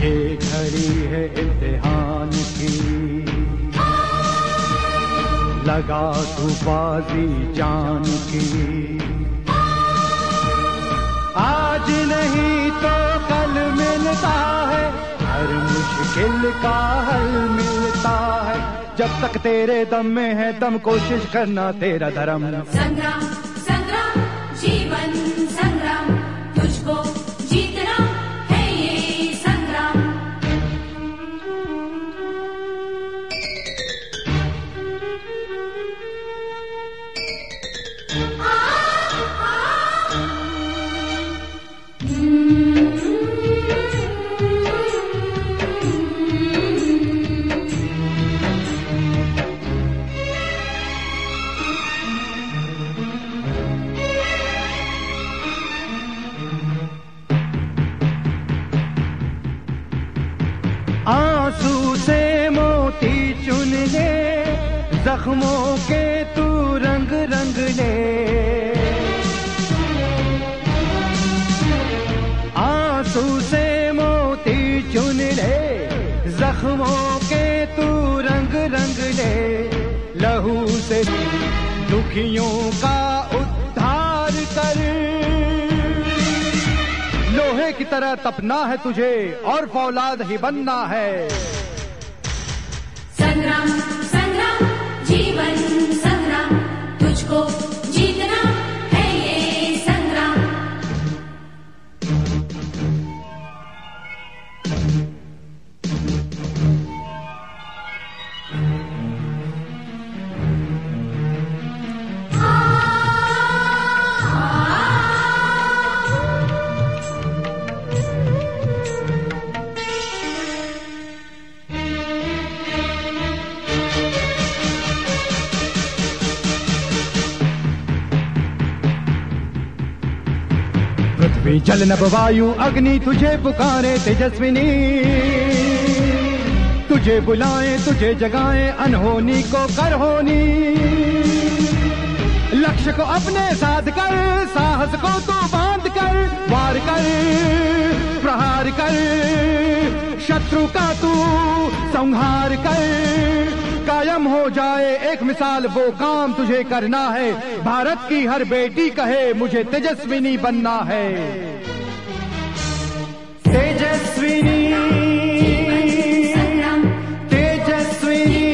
ये घड़ी है इम्तिहान की, लगा तू बाजी जान की। आज नहीं तो कल मिलता है, हर मुश्किल का हल मिलता है। जब तक तेरे दम में है दम, कोशिश करना तेरा धर्म। संग्राम संग्राम जीवन संग्राम, तुझको जीतना है ये संग्राम। आंसू से मोती चुन ले, जख्मों के तू रंग रंग ले। आंसू से मोती चुन ले, जख्मों के तू रंग रंग ले। लहू से दुखियों का उद्धार कर, लोहे की तरह तपना है तुझे और फौलाद ही बनना है। संग्राम संग्राम जीवन संग्राम, तुझको जीतना है ये संग्राम। पृथ्वी जल नभ वायु अग्नि तुझे पुकारे तेजस्विनी, तुझे बुलाए तुझे जगाए अनहोनी को कर होनी। लक्ष्य को अपने साध कर, साहस को तू बांध कर, वार कर प्रहार कर, शत्रु का तू संहार कर। कायम हो जाए एक मिसाल, वो काम तुझे करना है। भारत की हर बेटी कहे मुझे तेजस्विनी बनना है। तेजस्विनी तेजस्विनी,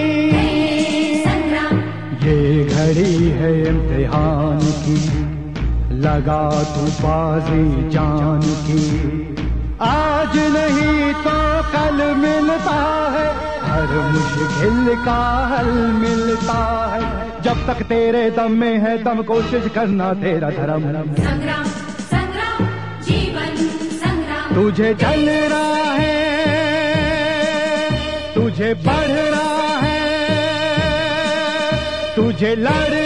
ये घड़ी है इम्तिहान की, लगा तू बाजी जान की। आज नहीं तो कल मिलता है, हर मुश्किल का हल मिलता है। जब तक तेरे दम में है दम, कोशिश करना तेरा धर्म। संग्राम संग्राम जीवन संग्राम, तुझे चल रहा है, तुझे बढ़ रहा है, तुझे लड़